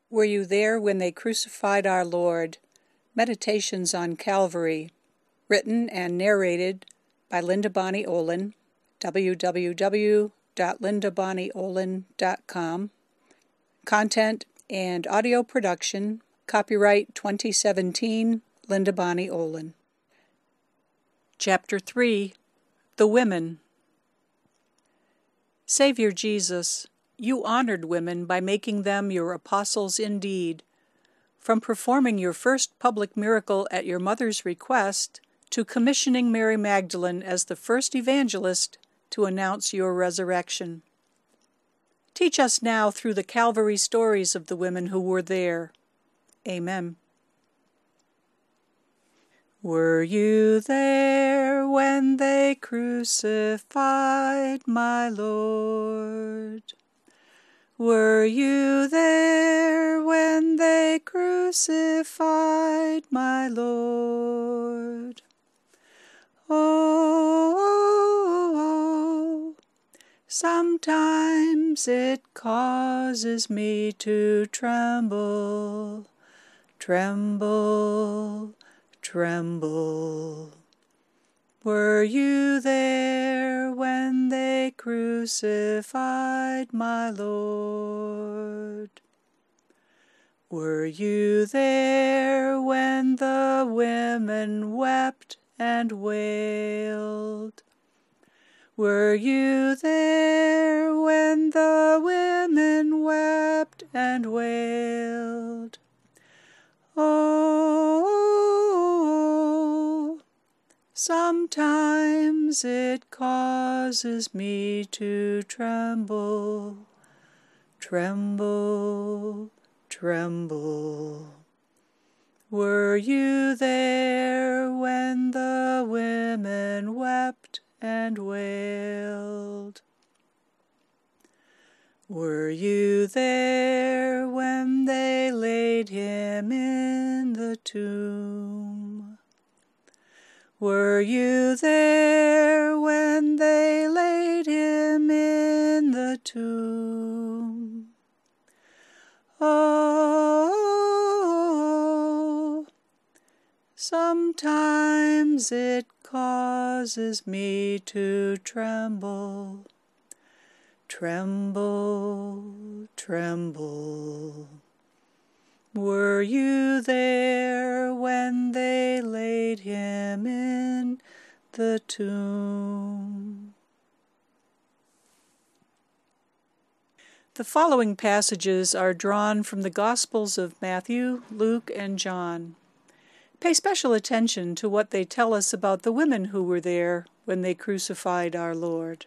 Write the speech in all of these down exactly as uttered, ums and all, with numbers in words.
Were you there when they crucified our Lord? Meditations on Calvary, written and narrated by Linda Bonnie Olin, w w w dot linda bonnie olin dot com. Content and audio production, copyright twenty seventeen, Linda Bonnie Olin. Chapter three, The Women. Savior Jesus, you honored women by making them your apostles indeed. From performing your first public miracle at your mother's request to commissioning Mary Magdalene as the first evangelist to announce your resurrection. Teach us now through the Calvary stories of the women who were there. Amen. Were you there when they crucified my Lord? Were you there when they crucified my Lord? Oh, sometimes it causes me to tremble, tremble, tremble. Were you there when they crucified my Lord? Were you there when the women wept and wailed? Were you there when the women wept and wailed? Oh, sometimes it causes me to tremble, tremble, tremble. Were you there when the women wept and wailed? Were you there when they laid him in the tomb? Were you there when they laid him in the tomb? Oh, sometimes it causes me to tremble, tremble, tremble. Were you there when they laid him in the tomb? The following passages are drawn from the Gospels of Matthew, Luke, and John. Pay special attention to what they tell us about the women who were there when they crucified our Lord.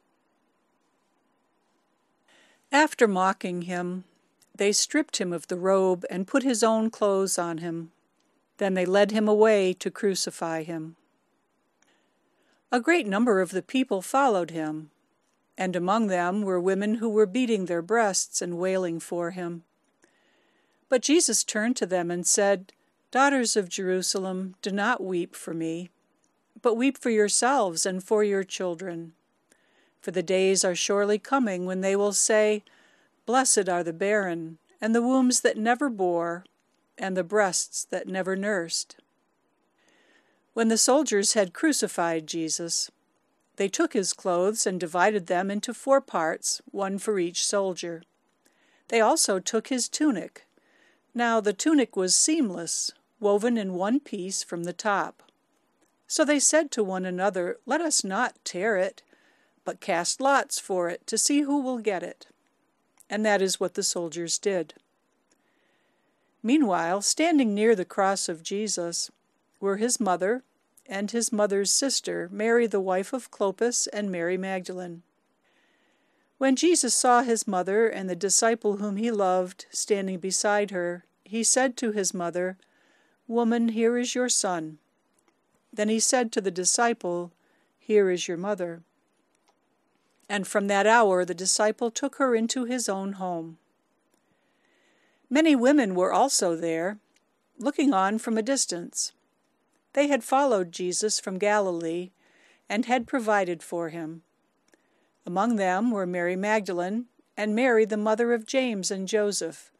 After mocking him, they stripped him of the robe and put his own clothes on him. Then they led him away to crucify him. A great number of the people followed him, and among them were women who were beating their breasts and wailing for him. But Jesus turned to them and said, "Daughters of Jerusalem, do not weep for me, but weep for yourselves and for your children. For the days are surely coming when they will say, 'Blessed are the barren, and the wombs that never bore, and the breasts that never nursed.'" When the soldiers had crucified Jesus, they took his clothes and divided them into four parts, one for each soldier. They also took his tunic. Now the tunic was seamless, woven in one piece from the top. So they said to one another, "Let us not tear it, but cast lots for it to see who will get it." And that is what the soldiers did. Meanwhile, standing near the cross of Jesus were his mother and his mother's sister, Mary the wife of Clopas, and Mary Magdalene. When Jesus saw his mother and the disciple whom he loved standing beside her, he said to his mother, "Woman, here is your son." Then he said to the disciple, "Here is your mother." And from that hour the disciple took her into his own home. Many women were also there, looking on from a distance. They had followed Jesus from Galilee and had provided for him. Among them were Mary Magdalene and Mary the mother of James and Joseph,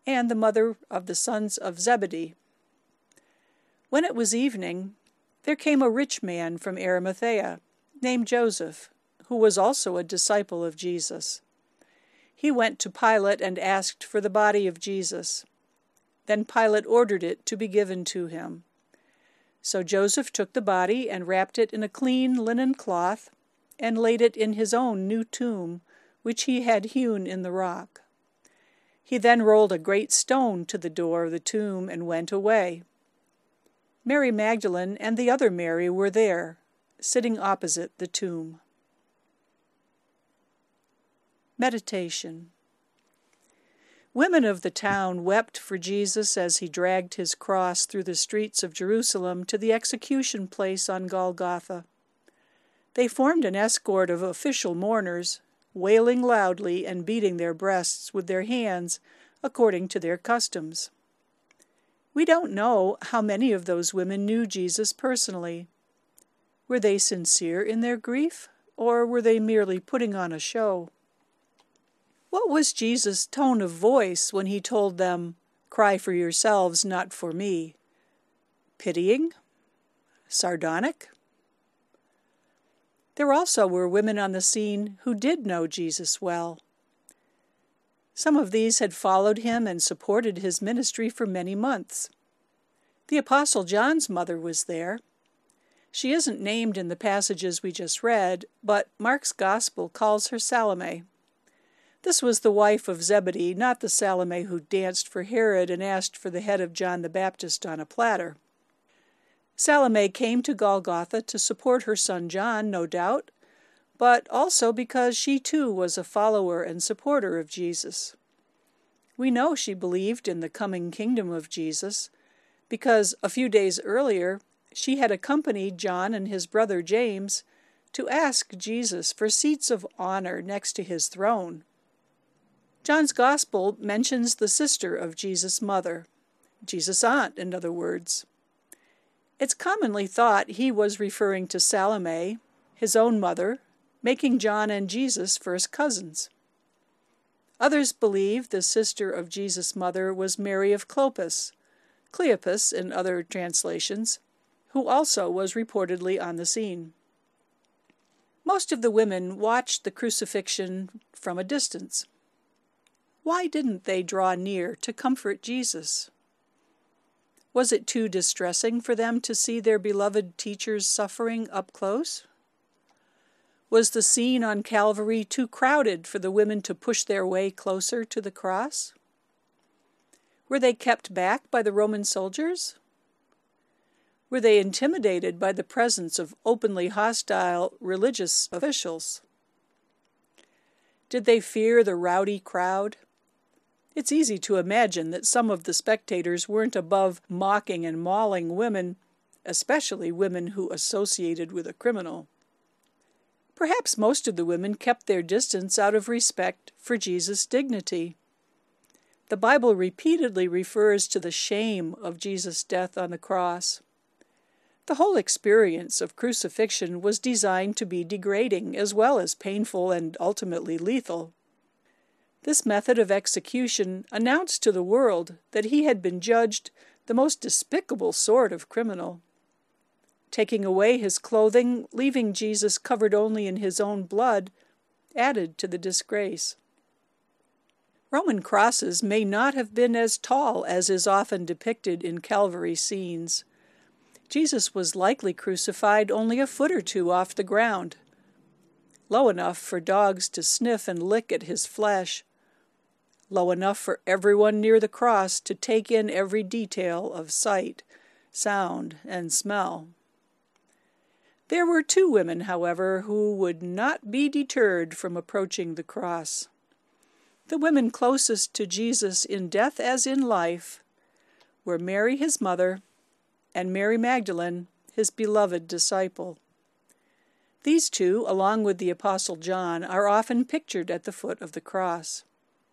and the mother of the sons of Zebedee. When it was evening, there came a rich man from Arimathea, named Joseph, who was also a disciple of Jesus. He went to Pilate and asked for the body of Jesus. Then Pilate ordered it to be given to him. So Joseph took the body and wrapped it in a clean linen cloth and laid it in his own new tomb, which he had hewn in the rock. He then rolled a great stone to the door of the tomb and went away. Mary Magdalene and the other Mary were there, sitting opposite the tomb. Meditation. Women of the town wept for Jesus as he dragged his cross through the streets of Jerusalem to the execution place on Golgotha. They formed an escort of official mourners, wailing loudly and beating their breasts with their hands according to their customs. We don't know how many of those women knew Jesus personally. Were they sincere in their grief, or were they merely putting on a show? What was Jesus' tone of voice when he told them, "Cry for yourselves, not for me"? Pitying? Sardonic? There also were women on the scene who did know Jesus well. Some of these had followed him and supported his ministry for many months. The Apostle John's mother was there. She isn't named in the passages we just read, but Mark's Gospel calls her Salome. This was the wife of Zebedee, not the Salome who danced for Herod and asked for the head of John the Baptist on a platter. Salome came to Golgotha to support her son John, no doubt, but also because she too was a follower and supporter of Jesus. We know she believed in the coming kingdom of Jesus, because a few days earlier she had accompanied John and his brother James to ask Jesus for seats of honor next to his throne. John's Gospel mentions the sister of Jesus' mother, Jesus' aunt, in other words. It's commonly thought he was referring to Salome, his own mother, making John and Jesus first cousins. Others believe the sister of Jesus' mother was Mary of Clopas, Cleopas in other translations, who also was reportedly on the scene. Most of the women watched the crucifixion from a distance. Why didn't they draw near to comfort Jesus? Was it too distressing for them to see their beloved teacher's suffering up close? Was the scene on Calvary too crowded for the women to push their way closer to the cross? Were they kept back by the Roman soldiers? Were they intimidated by the presence of openly hostile religious officials? Did they fear the rowdy crowd? It's easy to imagine that some of the spectators weren't above mocking and mauling women, especially women who associated with a criminal. Perhaps most of the women kept their distance out of respect for Jesus' dignity. The Bible repeatedly refers to the shame of Jesus' death on the cross. The whole experience of crucifixion was designed to be degrading as well as painful and ultimately lethal. This method of execution announced to the world that he had been judged the most despicable sort of criminal. Taking away his clothing, leaving Jesus covered only in his own blood, added to the disgrace. Roman crosses may not have been as tall as is often depicted in Calvary scenes. Jesus was likely crucified only a foot or two off the ground, low enough for dogs to sniff and lick at his flesh, low enough for everyone near the cross to take in every detail of sight, sound, and smell. There were two women, however, who would not be deterred from approaching the cross. The women closest to Jesus in death as in life were Mary, his mother, and Mary Magdalene, his beloved disciple. These two, along with the Apostle John, are often pictured at the foot of the cross.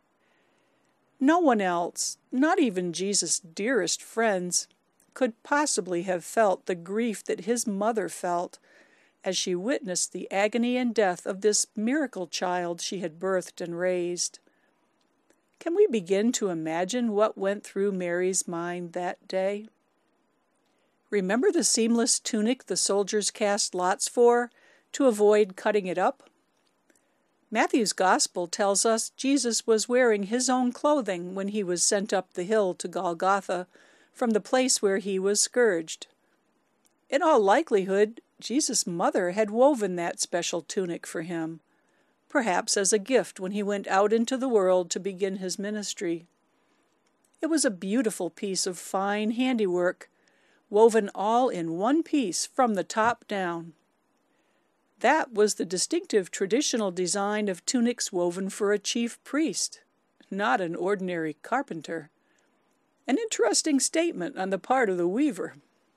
No one else, not even Jesus' dearest friends, could possibly have felt the grief that his mother felt as she witnessed the agony and death of this miracle child she had birthed and raised. Can we begin to imagine what went through Mary's mind that day? Remember the seamless tunic the soldiers cast lots for to avoid cutting it up? Matthew's Gospel tells us Jesus was wearing his own clothing when he was sent up the hill to Golgotha from the place where he was scourged. In all likelihood, Jesus' mother had woven that special tunic for him, perhaps as a gift when he went out into the world to begin his ministry. It was a beautiful piece of fine handiwork, woven all in one piece from the top down. That was the distinctive traditional design of tunics woven for a chief priest, not an ordinary carpenter. An interesting statement on the part of the weaver.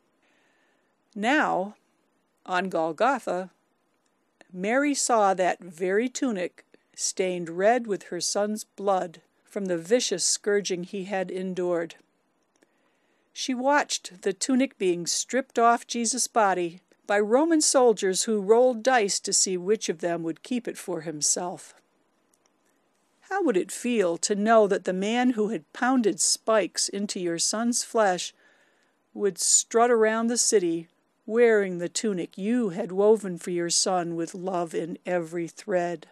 Now, on Golgotha, Mary saw that very tunic stained red with her son's blood from the vicious scourging he had endured. She watched the tunic being stripped off Jesus' body by Roman soldiers who rolled dice to see which of them would keep it for himself. How would it feel to know that the man who had pounded spikes into your son's flesh would strut around the city wearing the tunic you had woven for your son with love in every thread?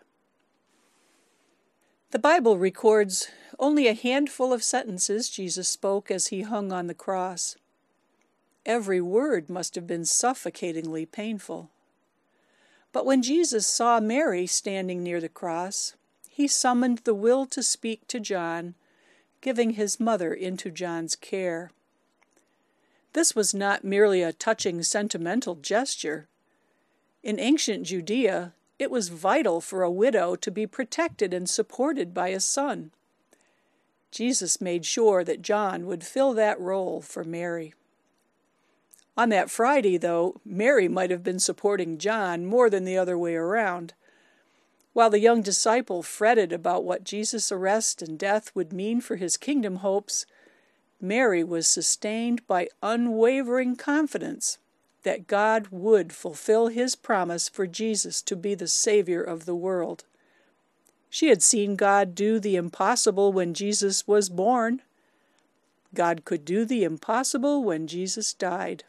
The Bible records only a handful of sentences Jesus spoke as he hung on the cross. Every word must have been suffocatingly painful. But when Jesus saw Mary standing near the cross, he summoned the will to speak to John, giving his mother into John's care. This was not merely a touching sentimental gesture. In ancient Judea, it was vital for a widow to be protected and supported by a son. Jesus made sure that John would fill that role for Mary. On that Friday, though, Mary might have been supporting John more than the other way around. While the young disciple fretted about what Jesus' arrest and death would mean for his kingdom hopes, Mary was sustained by unwavering confidence that God would fulfill his promise for Jesus to be the Savior of the world. She had seen God do the impossible when Jesus was born. God could do the impossible when Jesus died.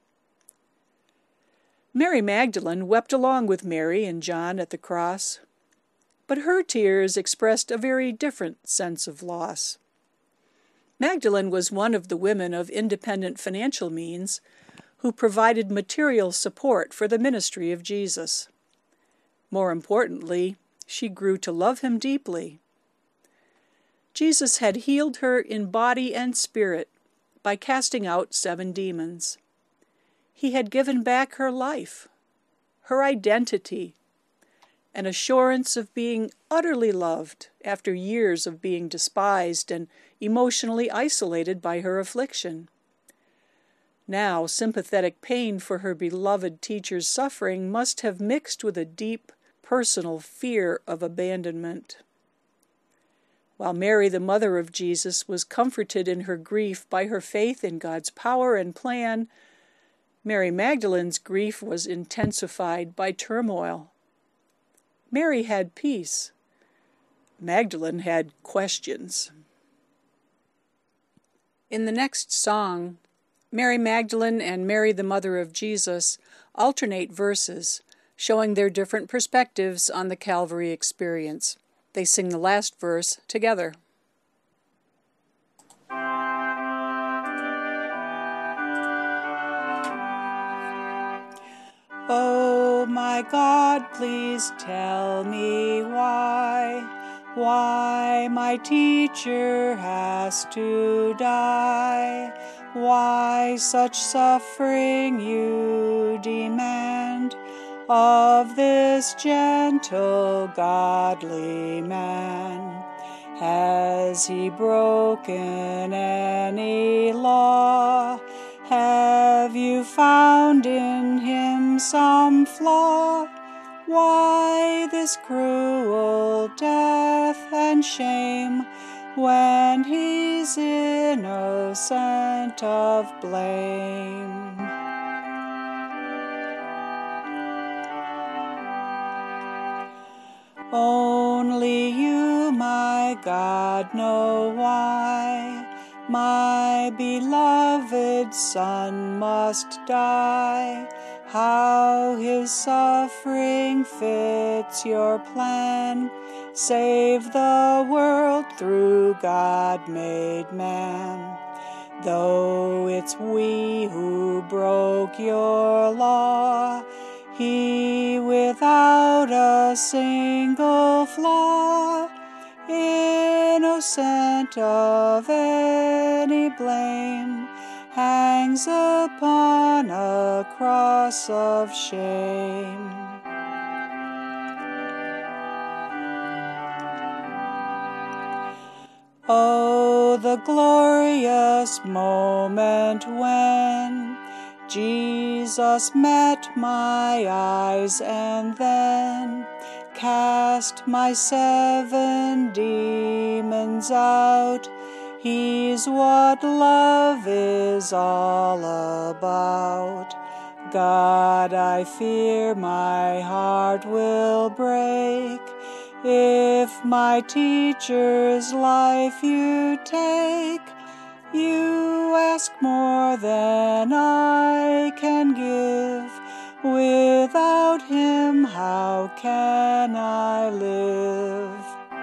Mary Magdalene wept along with Mary and John at the cross, but her tears expressed a very different sense of loss. Magdalene was one of the women of independent financial means who provided material support for the ministry of Jesus. More importantly, she grew to love him deeply. Jesus had healed her in body and spirit by casting out seven demons. He had given back her life, her identity, an assurance of being utterly loved after years of being despised and emotionally isolated by her affliction. Now, sympathetic pain for her beloved teacher's suffering must have mixed with a deep, personal fear of abandonment. While Mary, the mother of Jesus, was comforted in her grief by her faith in God's power and plan, Mary Magdalene's grief was intensified by turmoil. Mary had peace. Magdalene had questions. In the next song, Mary Magdalene and Mary, the mother of Jesus, alternate verses, showing their different perspectives on the Calvary experience. They sing the last verse together. Oh, my God, please tell me why, why my teacher has to die, why such suffering you demand of this gentle, godly man. Has he broken any law? Have you found in him some flaw? Why this cruel death and shame when he's innocent of blame? Only you, my God, know why my beloved Son must die, how his suffering fits your plan. Save the world through God made man. Though it's we who broke your law, he without a single flaw, innocent of any blame, hangs upon a cross of shame. Oh, the glorious moment when Jesus met my eyes and then cast my seven demons out. He's what love is all about. God, I fear my heart will break if my teacher's life you take. You ask more than I can give. Without him, how can I live?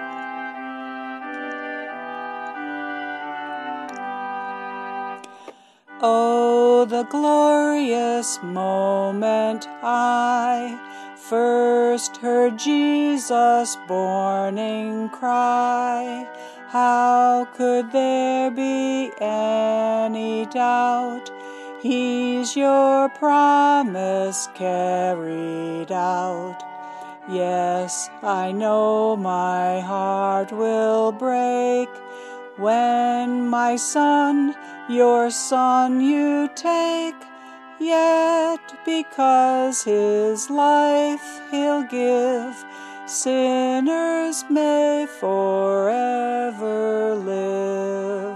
Oh, the glorious moment I first heard Jesus' mourning cry. How could there be any doubt? He's your promise carried out. Yes, I know my heart will break when, my son, your son you take. Yet because his life he'll give, sinners may forever live.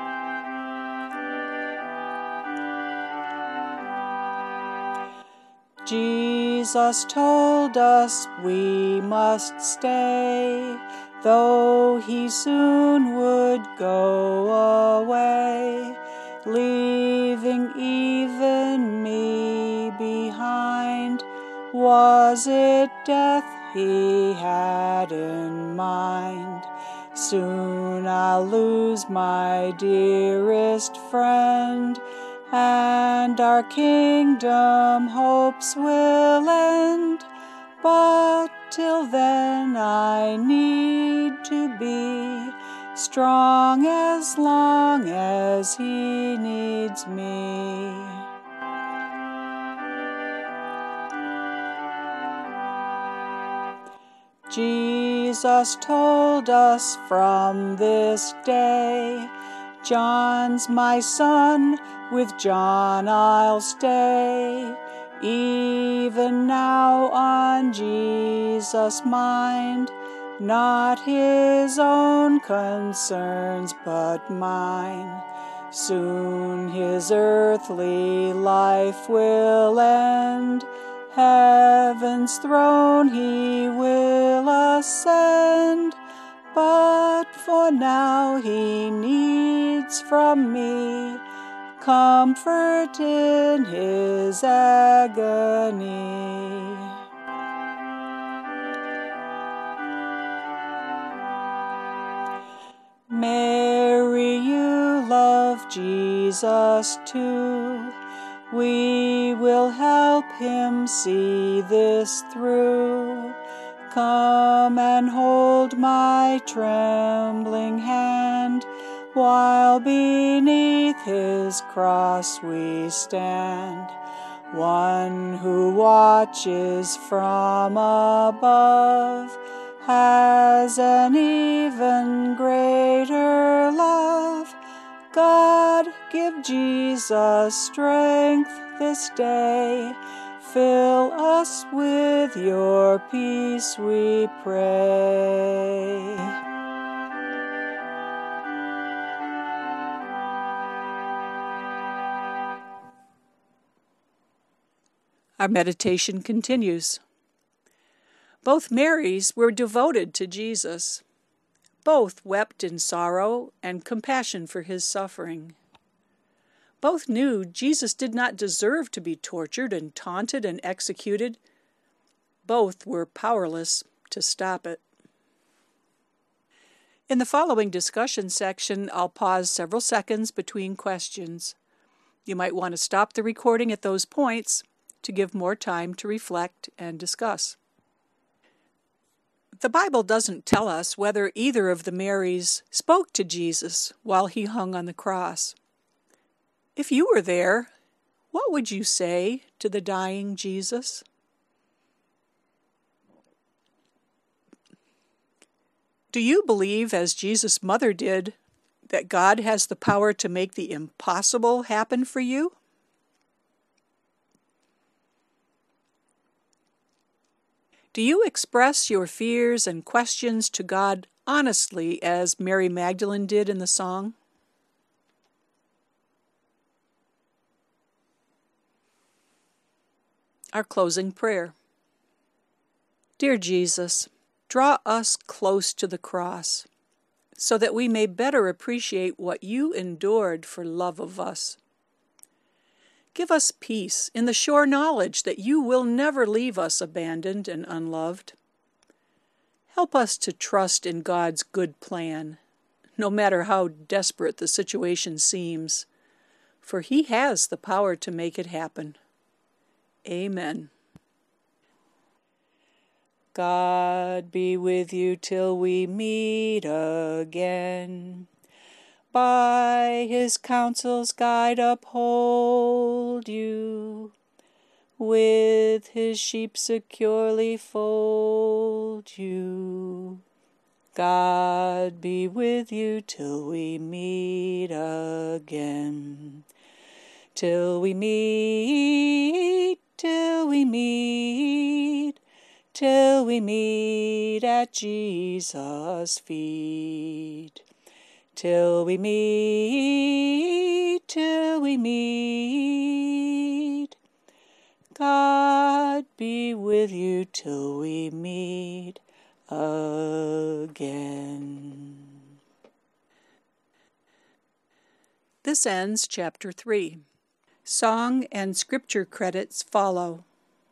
Jesus told us we must stay, though he soon would go away, leaving even me behind. Was it death he had in mind? Soon I'll lose my dearest friend, and our kingdom hopes will end. But till then I need to be strong as long as he needs me. Jesus told us from this day, John's my son, with John I'll stay. Even now on Jesus' mind, not his own concerns but mine. Soon his earthly life will end, heaven's throne he will ascend. But for now he needs from me comfort in his agony. Mary, you love Jesus too. We will help him see this through. Come and hold my trembling hand, while beneath his cross we stand. One who watches from above has an even greater love. God, give Jesus strength this day. Fill us with your peace, we pray. Our meditation continues. Both Marys were devoted to Jesus. Both wept in sorrow and compassion for his suffering. Both knew Jesus did not deserve to be tortured and taunted and executed. Both were powerless to stop it. In the following discussion section, I'll pause several seconds between questions. You might want to stop the recording at those points to give more time to reflect and discuss. The Bible doesn't tell us whether either of the Marys spoke to Jesus while he hung on the cross. If you were there, what would you say to the dying Jesus? Do you believe, as Jesus' mother did, that God has the power to make the impossible happen for you? Do you express your fears and questions to God honestly, as Mary Magdalene did in the song? Our closing prayer. Dear Jesus, draw us close to the cross, so that we may better appreciate what you endured for love of us. Give us peace in the sure knowledge that you will never leave us abandoned and unloved. Help us to trust in God's good plan, no matter how desperate the situation seems, for He has the power to make it happen. Amen. God be with you till we meet again. By his counsel's guide uphold you. With his sheep securely fold you. God be with you till we meet again. Till we meet, till we meet, till we meet at Jesus' feet. Till we meet, till we meet. God be with you till we meet again. This ends chapter three. Song and scripture credits follow.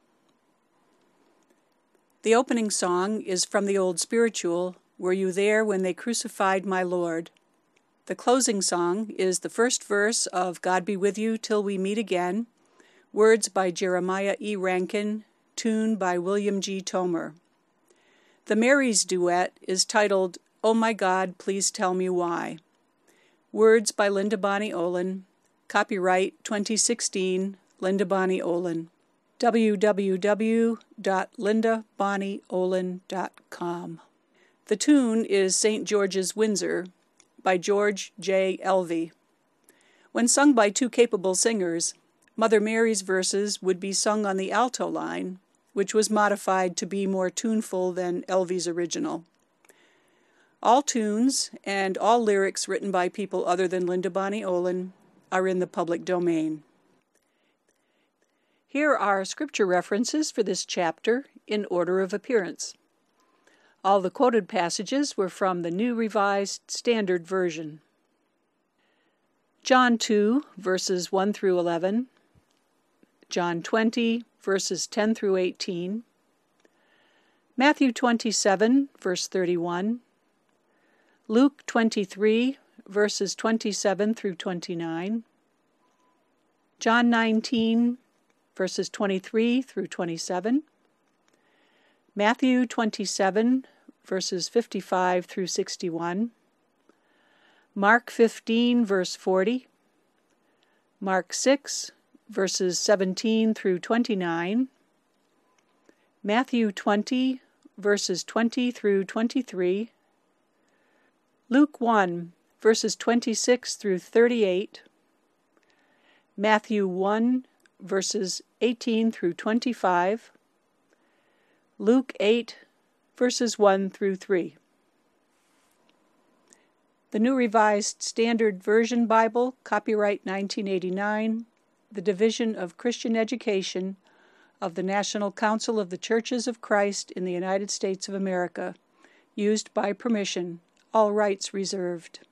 The opening song is from the old spiritual, Were You There When They Crucified My Lord? The closing song is the first verse of God Be With You Till We Meet Again, words by Jeremiah E. Rankin, tune by William G. Tomer. The Marys duet is titled, Oh My God, Please Tell Me Why. Words by Linda Bonnie Olin. Copyright twenty sixteen, Linda Bonnie Olin. w w w dot linda bonnie olin dot com. The tune is Saint George's Windsor by George J. Elvey. When sung by two capable singers, Mother Mary's verses would be sung on the alto line, which was modified to be more tuneful than Elvey's original. All tunes and all lyrics written by people other than Linda Bonnie Olin are in the public domain. Here are scripture references for this chapter in order of appearance. All the quoted passages were from the New Revised Standard Version. John two, verses one through eleven. John twenty, verses ten through eighteen. Matthew twenty-seven, verse thirty-one. Luke twenty-three, verses twenty-seven through twenty-nine. John nineteen, verses twenty-three through twenty-seven. Matthew twenty-seven, verses fifty-five through sixty-one. Mark fifteen, verse forty. Mark six, verses seventeen through twenty-nine. Matthew twenty, verses twenty through twenty-three. Luke one, verses twenty-six through thirty-eight. Matthew one, verses eighteen through twenty-five. Luke eight, verses one through three. The New Revised Standard Version Bible, copyright nineteen eighty-nine, the Division of Christian Education of the National Council of the Churches of Christ in the United States of America, used by permission all rights reserved.